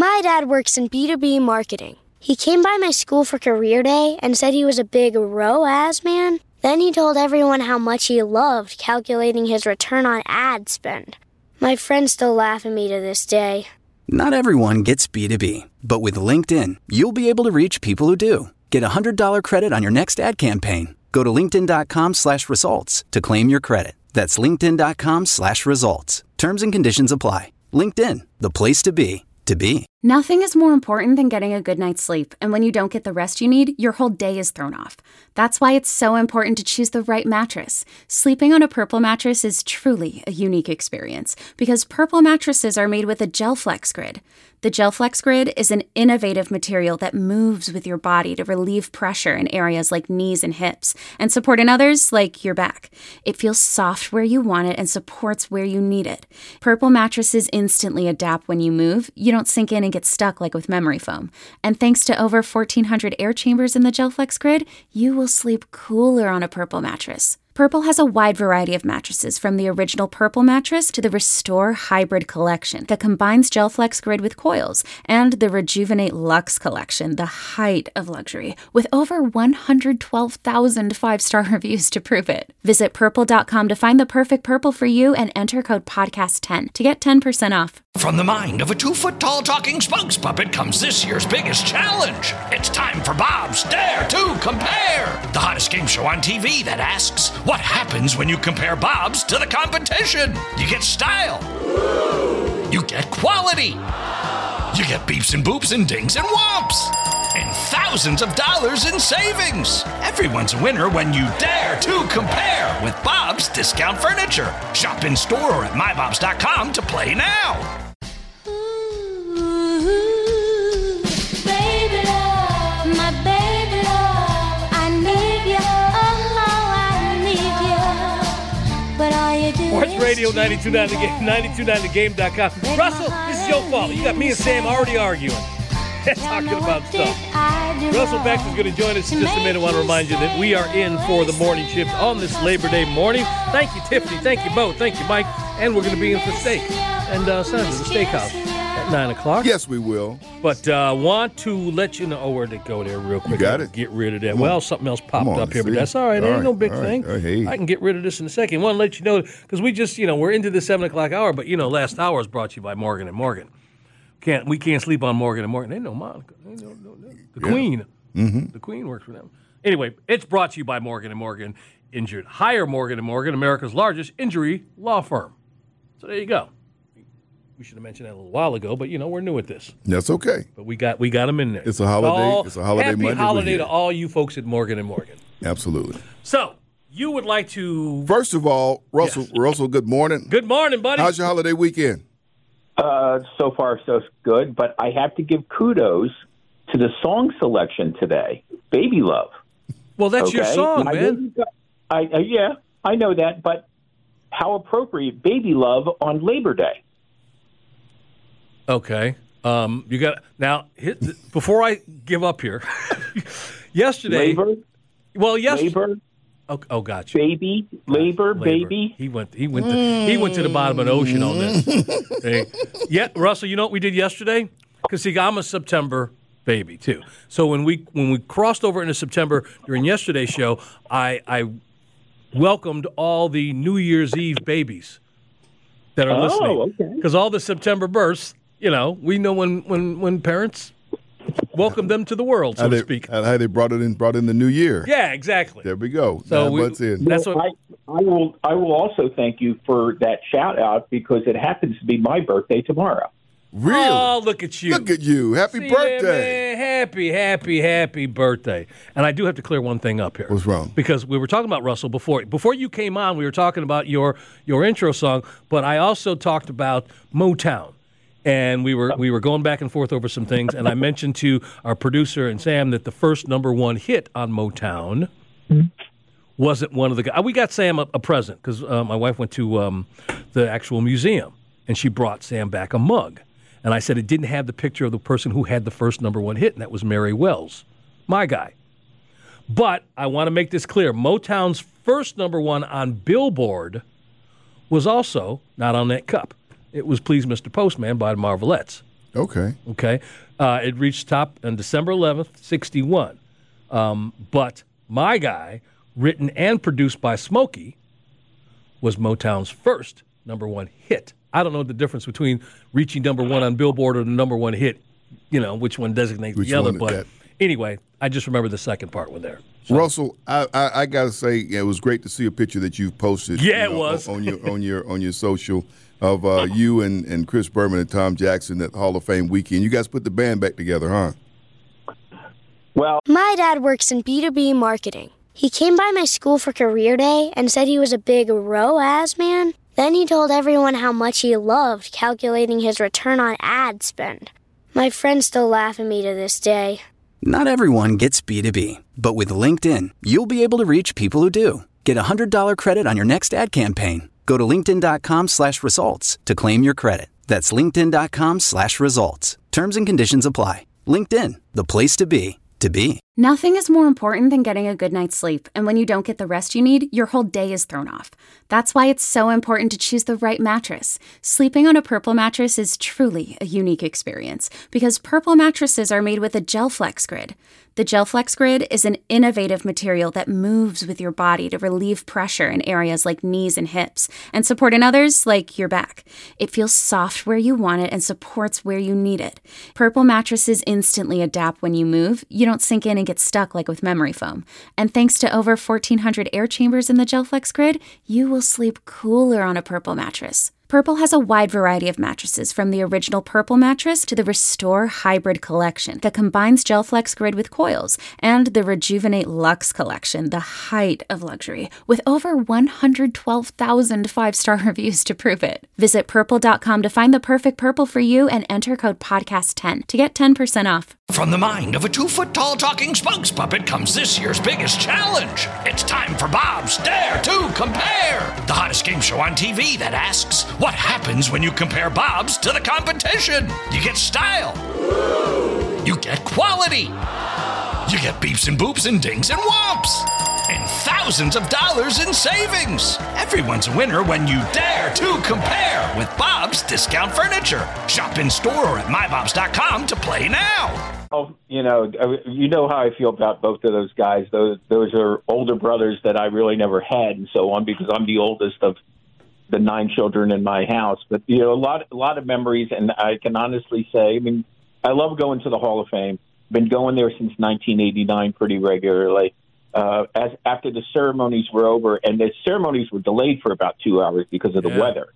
My dad works in B2B marketing. He came by my school for career day and said he was a big ROAS man. Then he told everyone how much he loved calculating his return on ad spend. My friends still laugh at me to this day. Not everyone gets B2B, but with LinkedIn, you'll be able to reach people who do. Get a $100 credit on your next ad campaign. Go to linkedin.com/results to claim your credit. That's linkedin.com/results. Terms and conditions apply. LinkedIn, the place to be, to be. Nothing is more important than getting a good night's sleep, and when you don't get the rest you need, your whole day is thrown off. That's why it's so important to choose the right mattress. Sleeping on a Purple mattress is truly a unique experience, because Purple mattresses are made with a GelFlex Grid. The GelFlex Grid is an innovative material that moves with your body to relieve pressure in areas like knees and hips, and support in others like your back. It feels soft where you want it and supports where you need it. Purple mattresses instantly adapt when you move. You don't sink in and get stuck like with memory foam. And thanks to over 1,400 air chambers in the GelFlex Grid, you will sleep cooler on a Purple mattress. Purple has a wide variety of mattresses, from the original Purple mattress to the Restore Hybrid collection that combines GelFlex Grid with coils, and the Rejuvenate Luxe collection, the height of luxury, with over 112,000 five-star reviews to prove it. Visit purple.com to find the perfect Purple for you and enter code podcast10 to get 10% off. From the mind of a 2-foot-tall talking spokes puppet comes this year's biggest challenge. It's time for Bob's Dare to Compare, the hottest game show on TV that asks, what happens when you compare Bob's to the competition? You get style. You get quality. You get beeps and boops and dings and whomps. And thousands of dollars in savings. Everyone's a winner when you dare to compare with Bob's Discount Furniture. Shop in store or at mybobs.com to play now. Sports Radio 92.9 The Game, 929thegame.com. Russell, this is your fault. You got me and Sam already arguing. Talking about stuff. Russell Baxter's going to join us in just a minute. I want to remind you that we are in for the morning shift on this Labor Day morning. Thank you, Tiffany. Thank you, Bo. Thank you, Mike. And we're going to be in for steak. And Sandra, the steakhouse at 9 o'clock. Yes, we will. But want to let you know. Oh, where'd it go there real quick? You got it. Get rid of that. Well, something else popped up here, but that's all right. It ain't no big thing. Hey. I can get rid of this in a second. I want to let you know, because we just, we're into the 7 o'clock hour, but, last hour is brought to you by Morgan & Morgan. We can't sleep on Morgan & Morgan. They know Monica. The Queen. Mm-hmm. The Queen works for them. Anyway, it's brought to you by Morgan & Morgan Injured. Hire Morgan & Morgan, America's largest injury law firm. So there you go. We should have mentioned that a little while ago, but we're new at this. That's okay. But we got them in there. It's a holiday. It's a holiday Happy Monday. holiday to all you folks at Morgan & Morgan. Absolutely. So you would like to first of all, Russell. Yes. Russell, good morning. Good morning, buddy. How's your holiday weekend? So far, so good, but I have to give kudos to the song selection today, Baby Love. Well, that's your song, man. I know that, but how appropriate, Baby Love on Labor Day. Okay. You got now. Before I give up here, yesterday. Labor. Well, yes. Labor. Oh, gotcha. Baby, labor, baby. He went to the bottom of the ocean on this. Hey. Yeah, Russell. You know what we did yesterday? Because see, I'm a September baby too. So when we crossed over into September during yesterday's show, I welcomed all the New Year's Eve babies that are listening. Oh, okay. Because all the September births, we know when parents welcome them to the world, so to speak. And how they brought in the new year. Yeah, exactly. There we go. So that's what I will also thank you for that shout out, because it happens to be my birthday tomorrow. Really? Oh, look at you. Look at you. Happy birthday. Man, happy birthday. And I do have to clear one thing up here. What's wrong? Because we were talking about Russell before. Before you came on, we were talking about your intro song, but I also talked about Motown. And we were going back and forth over some things, and I mentioned to our producer and Sam that the first number one hit on Motown wasn't one of the guys. We got Sam a present, because my wife went to the actual museum, and she brought Sam back a mug. And I said it didn't have the picture of the person who had the first number one hit, and that was Mary Wells, my guy. But I want to make this clear. Motown's first number one on Billboard was also not on that cup. It was Please Mr. Postman by the Marvelettes. Okay. It reached top on December 11th, 61. But My Guy, written and produced by Smokey, was Motown's first number one hit. I don't know the difference between reaching number one on Billboard or the number one hit, which one designates the other. But anyway, I just remember the second part was there. So. Russell, I got to say, it was great to see a picture that you've posted. Yeah, it was on your social of you and Chris Berman and Tom Jackson at Hall of Fame weekend. You guys put the band back together, huh? Well, my dad works in B2B marketing. He came by my school for career day and said he was a big ROAS man. Then he told everyone how much he loved calculating his return on ad spend. My friends still laugh at me to this day. Not everyone gets B2B, but with LinkedIn, you'll be able to reach people who do. Get a $100 credit on your next ad campaign. Go to linkedin.com/results to claim your credit. That's linkedin.com/results. Terms and conditions apply. LinkedIn, the place to be. Nothing is more important than getting a good night's sleep, and when you don't get the rest you need, your whole day is thrown off. That's why it's so important to choose the right mattress. Sleeping on a Purple mattress is truly a unique experience, because Purple mattresses are made with a GelFlex Grid. The GelFlex Grid is an innovative material that moves with your body to relieve pressure in areas like knees and hips, and support in others like your back. It feels soft where you want it and supports where you need it. Purple mattresses instantly adapt when you move. You don't sink in and get stuck like with memory foam. And thanks to over 1,400 air chambers in the GelFlex Grid, you will sleep cooler on a Purple mattress. Purple has a wide variety of mattresses, from the original Purple mattress to the Restore Hybrid collection that combines GelFlex Grid with coils, and the Rejuvenate Luxe collection, the height of luxury, with over 112,000 five-star reviews to prove it. Visit Purple.com to find the perfect Purple for you and enter code podcast10 to get 10% off. From the mind of a 2-foot-tall talking spokes puppet comes this year's biggest challenge. It's time for Bob's Dare to Compare, the hottest game show on TV that asks, what happens when you compare Bob's to the competition? You get style. You get quality. You get beeps and boops and dings and whomps. And thousands of dollars in savings. Everyone's a winner when you dare to compare with Bob's Discount Furniture. Shop in store or at mybobs.com to play now. Oh, you know how I feel about both of those guys. Those are older brothers that I really never had and so on, because I'm the oldest of the 9 children in my house. But, a lot of memories, and I can honestly say, I love going to the Hall of Fame. Been going there since 1989 pretty regularly. After the ceremonies were over, and the ceremonies were delayed for about 2 hours because of the weather.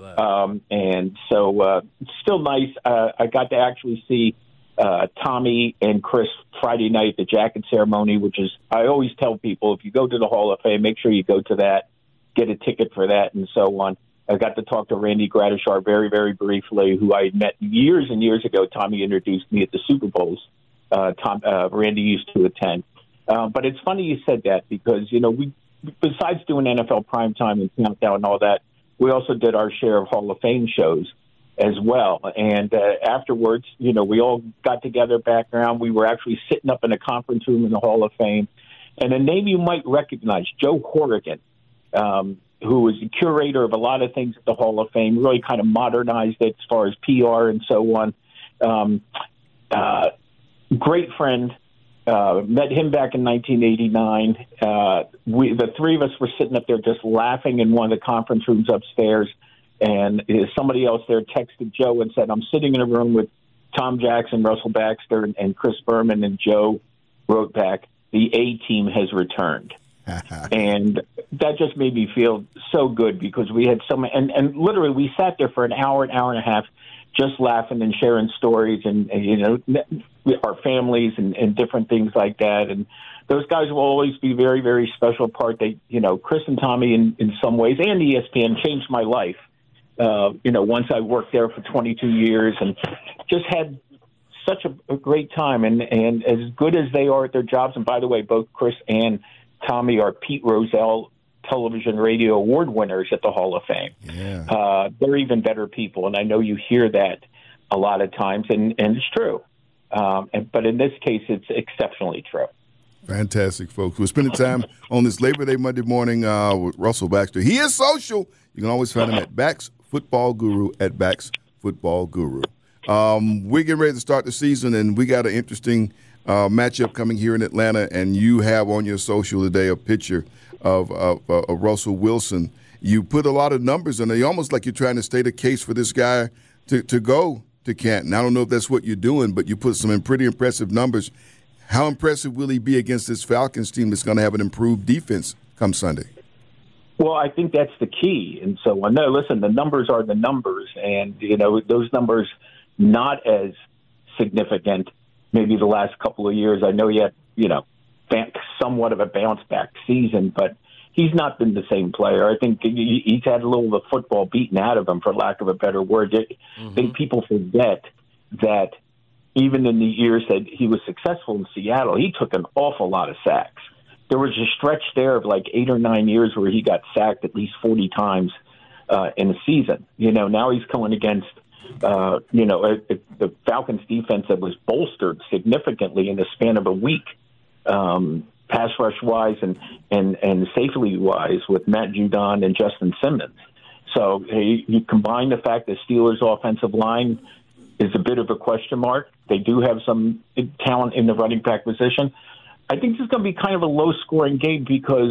And so it's still nice. I got to actually see Tommy and Chris Friday night at the jacket ceremony, which is, I always tell people, if you go to the Hall of Fame, make sure you go to that, get a ticket for that, and so on. I got to talk to Randy Gradishar very, very briefly, who I met years and years ago. Tommy introduced me at the Super Bowls. Randy used to attend. But it's funny you said that, because, we, besides doing NFL Primetime and Countdown and all that, we also did our share of Hall of Fame shows as well. And afterwards, we all got together back around. We were actually sitting up in a conference room in the Hall of Fame. And a name you might recognize, Joe Horrigan, who was the curator of a lot of things at the Hall of Fame, really kind of modernized it as far as PR and so on. Great friend. Met him back in 1989. The three of us were sitting up there just laughing in one of the conference rooms upstairs, and somebody else there texted Joe and said, I'm sitting in a room with Tom Jackson, Russell Baxter, and Chris Berman, and Joe wrote back, the A-team has returned. And that just made me feel so good, because we had so many, and literally we sat there for an hour and a half just laughing and sharing stories and our families and different things like that. And those guys will always be very, very special part. They, Chris and Tommy in some ways, and ESPN changed my life. Once I worked there for 22 years and just had such a great time, and as good as they are at their jobs. And by the way, both Chris and Tommy are Pete Rozelle Television Radio Award winners at the Hall of Fame. Yeah. They're even better people, and I know you hear that a lot of times, and it's true. But in this case, it's exceptionally true. Fantastic, folks. We're spending time on this Labor Day Monday morning with Russell Baxter. He is social. You can always find him at Bax Football Guru, at Bax Football Guru. We're getting ready to start the season, and we got an interesting matchup coming here in Atlanta, and you have on your social today a picture of Russell Wilson. You put a lot of numbers in there, almost like you're trying to state a case for this guy to go to Canton. I don't know if that's what you're doing, but you put some pretty impressive numbers. How impressive will he be against this Falcons team that's going to have an improved defense come Sunday? Well, I think that's the key. And so, no, listen, the numbers are the numbers. And, those numbers not as significant maybe the last couple of years. I know he had, somewhat of a bounce-back season, but he's not been the same player. I think he's had a little of the football beaten out of him, for lack of a better word. I think people forget that even in the years that he was successful in Seattle, he took an awful lot of sacks. There was a stretch there of like 8 or 9 years where he got sacked at least 40 times in a season. Now he's going against, the Falcons defense that was bolstered significantly in the span of a week, pass rush wise and safely wise, with Matt Judon and Justin Simmons. So you combine the fact that Steelers' offensive line is a bit of a question mark. They do have some talent in the running back position. I think this is going to be kind of a low-scoring game because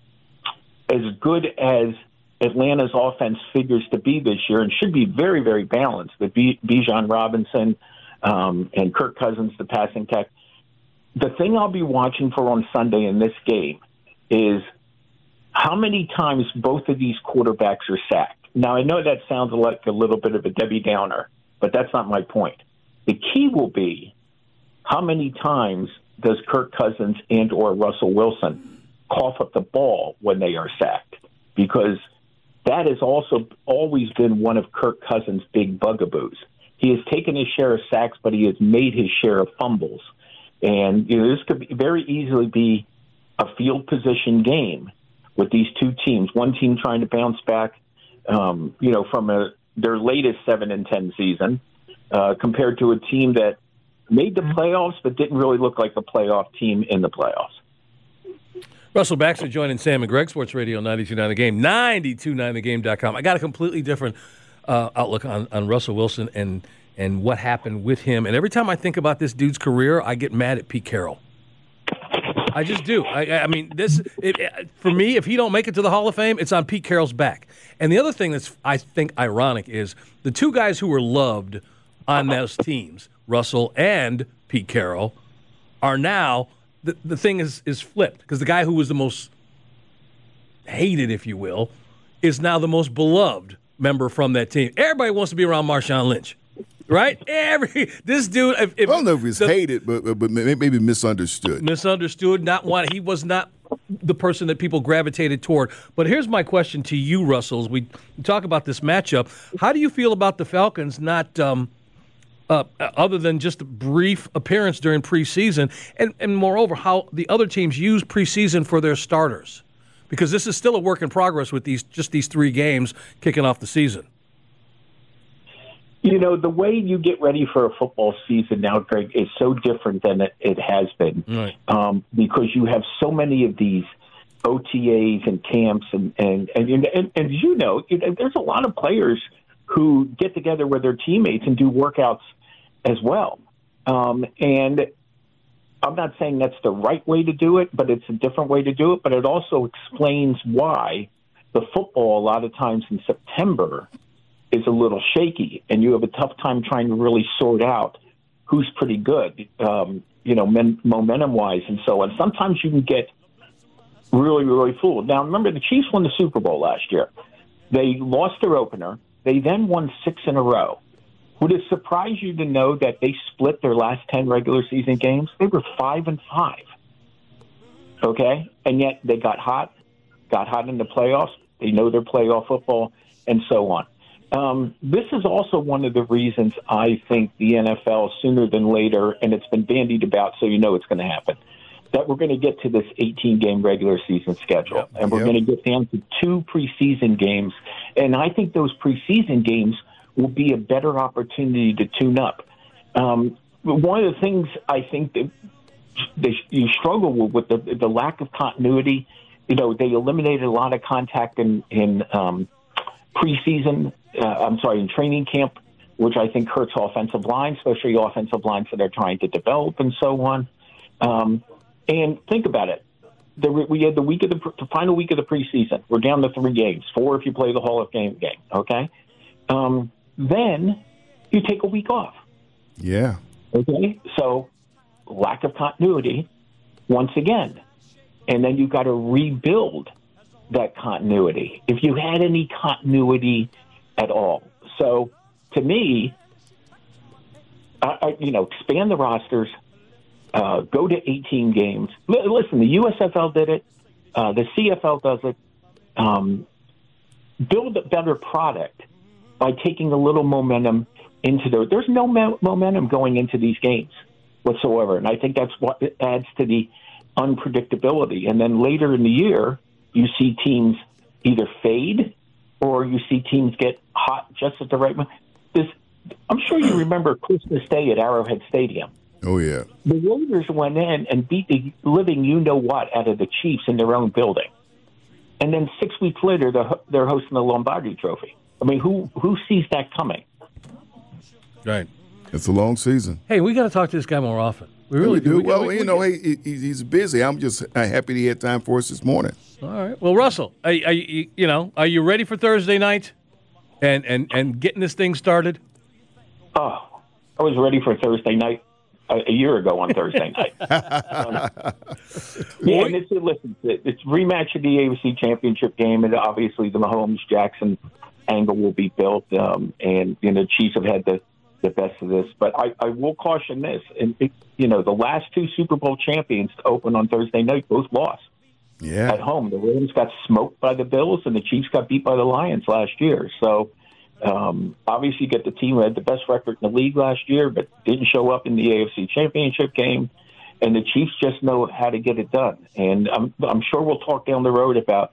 as good as Atlanta's offense figures to be this year, and should be very, very balanced with Bijan Robinson and Kirk Cousins, the passing tech, the thing I'll be watching for on Sunday in this game is how many times both of these quarterbacks are sacked. Now, I know that sounds like a little bit of a Debbie Downer, but that's not my point. The key will be how many times does Kirk Cousins and or Russell Wilson cough up the ball when they are sacked, because that has also always been one of Kirk Cousins' big bugaboos. He has taken his share of sacks, but he has made his share of fumbles. And this could very easily be a field position game with these two teams. One team trying to bounce back, from their latest 7-10 season, compared to a team that made the playoffs but didn't really look like a playoff team in the playoffs. Russell Baxter joining Sam and Greg, Sports Radio 92.9 The Game, 92.9thegame.com. I got a completely different outlook on Russell Wilson and what happened with him. And every time I think about this dude's career, I get mad at Pete Carroll. I just do. I mean, for me, if he don't make it to the Hall of Fame, it's on Pete Carroll's back. And the other thing that's, I think, ironic is the two guys who were loved on those teams, Russell and Pete Carroll, are now the thing is flipped, because the guy who was the most hated, if you will, is now the most beloved member from that team. Everybody wants to be around Marshawn Lynch. Right? This dude. I don't know if he's hated, but maybe misunderstood. Misunderstood. He was not the person that people gravitated toward. But here's my question to you, Russell. As we talk about this matchup, how do you feel about the Falcons not, other than just a brief appearance during preseason, and moreover, how the other teams use preseason for their starters? Because this is still a work in progress with these 3 games kicking off the season. The way you get ready for a football season now, Greg, is so different than it has been. Right. Because you have so many of these OTAs and camps, and there's a lot of players who get together with their teammates and do workouts as well. And I'm not saying that's the right way to do it, but it's a different way to do it. But it also explains why the football a lot of times in September is a little shaky, and you have a tough time trying to really sort out who's pretty good, momentum-wise and so on. Sometimes you can get really, really fooled. Now, remember, the Chiefs won the Super Bowl last year. They lost their opener. They then won 6 in a row. Would it surprise you to know that they split their last 10 regular season games? They were 5-5. Okay? And yet they got hot in the playoffs. They know their playoff football, and so on. This is also one of the reasons I think the NFL, sooner than later, and it's been bandied about, so you know it's going to happen, that we're going to get to this 18-game regular season schedule. Yep. And we're going to get down to 2 preseason games. And I think those preseason games will be a better opportunity to tune up. One of the things I think that you struggle with the lack of continuity, they eliminated a lot of contact in preseason, in training camp which I think hurts offensive lines, especially offensive lines that are trying to develop and so on. And think about it. We had the final week of the preseason. We're down to 3 games, 4 if you play the Hall of Fame game, okay? Then you take a week off. Yeah. Okay? So lack of continuity once again. And then you've got to rebuild that continuity, if you had any continuity at all. So to me, expand the rosters, go to 18 games. Listen, the USFL did it. The CFL does it. Build a better product by taking a little momentum into there's no momentum going into these games whatsoever. And I think that's what adds to the unpredictability. And then later in the year, you see teams either fade or you see teams get hot just at the right moment. I'm sure you remember Christmas Day at Arrowhead Stadium. Oh, yeah. The Raiders went in and beat the living you-know-what out of the Chiefs in their own building. And then 6 weeks later, they're hosting the Lombardi Trophy. I mean, who sees that coming? Right. It's a long season. Hey, we got to talk to this guy more often. We really do. He's busy. I'm just happy he had time for us this morning. All right. Well, Russell, are you ready for Thursday night and getting this thing started? Oh, I was ready for Thursday night a year ago on Thursday night. And it's rematch of the AFC Championship game, and obviously the Mahomes-Jackson angle will be built, and Chiefs have had the best of this. But I will caution this, and the last 2 Super Bowl champions to open on Thursday night both lost. Yeah. At home, the Rams got smoked by the Bills, and the Chiefs got beat by the Lions last year. So. Obviously, you get the team who had the best record in the league last year, but didn't show up in the AFC Championship game. And the Chiefs just know how to get it done. And I'm sure we'll talk down the road about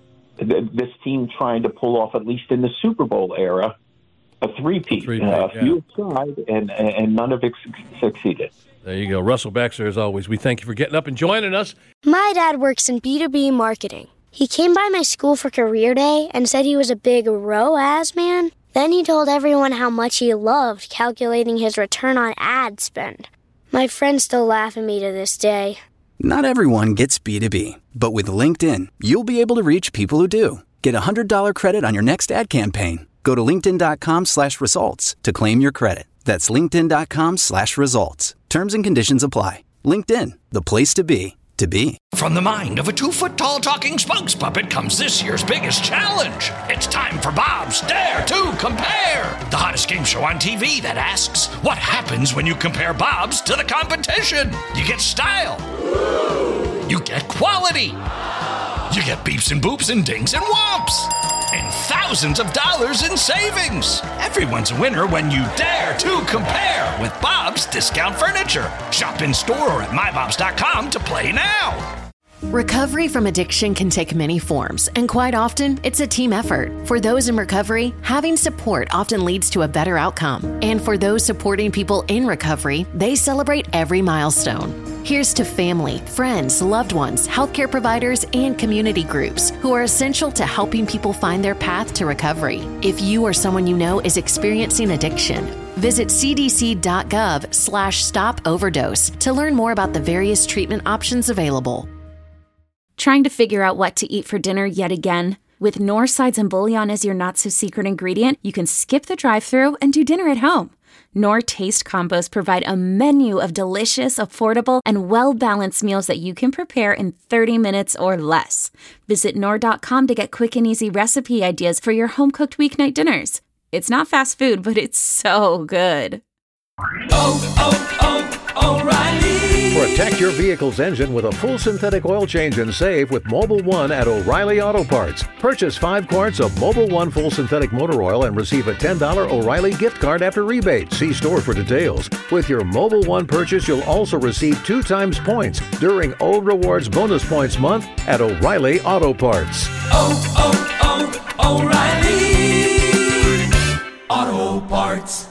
this team trying to pull off, at least in the Super Bowl era, a three-peat. Few tried, and none of it succeeded. There you go. Russell Baxter, as always, we thank you for getting up and joining us. My dad works in B2B marketing. He came by my school for career day and said he was a big ROAS man. Then he told everyone how much he loved calculating his return on ad spend. My friends still laugh at me to this day. Not everyone gets B2B, but with LinkedIn, you'll be able to reach people who do. Get a $100 credit on your next ad campaign. Go to linkedin.com/results to claim your credit. That's linkedin.com/results. Terms and conditions apply. LinkedIn, the place to be. From the mind of a 2-foot-tall talking spokes puppet comes this year's biggest challenge. It's time for Bob's Dare to Compare, the hottest game show on TV that asks, what happens when you compare Bob's to the competition? You get style. You get quality. You get beeps and boops and dings and whomps. And thousands of dollars in savings. Everyone's a winner when you dare to compare with Bob's Discount Furniture. Shop in store or at mybobs.com to play now. Recovery from addiction can take many forms, and quite often, it's a team effort. For those in recovery, having support often leads to a better outcome. And for those supporting people in recovery, they celebrate every milestone. Here's to family, friends, loved ones, healthcare providers, and community groups who are essential to helping people find their path to recovery. If you or someone you know is experiencing addiction, visit cdc.gov/stop overdose to learn more about the various treatment options available. Trying to figure out what to eat for dinner yet again? With Knorr sides and bouillon as your not-so-secret ingredient, you can skip the drive-thru and do dinner at home. Knorr Taste Combos provide a menu of delicious, affordable, and well-balanced meals that you can prepare in 30 minutes or less. Visit Knorr.com to get quick and easy recipe ideas for your home-cooked weeknight dinners. It's not fast food, but it's so good. O'Reilly. Protect your vehicle's engine with a full synthetic oil change and save with Mobil 1 at O'Reilly Auto Parts. Purchase 5 quarts of Mobil 1 full synthetic motor oil and receive a $10 O'Reilly gift card after rebate. See store for details. With your Mobil 1 purchase, you'll also receive 2 times points during O Rewards Bonus Points Month at O'Reilly Auto Parts. O'Reilly Auto Parts.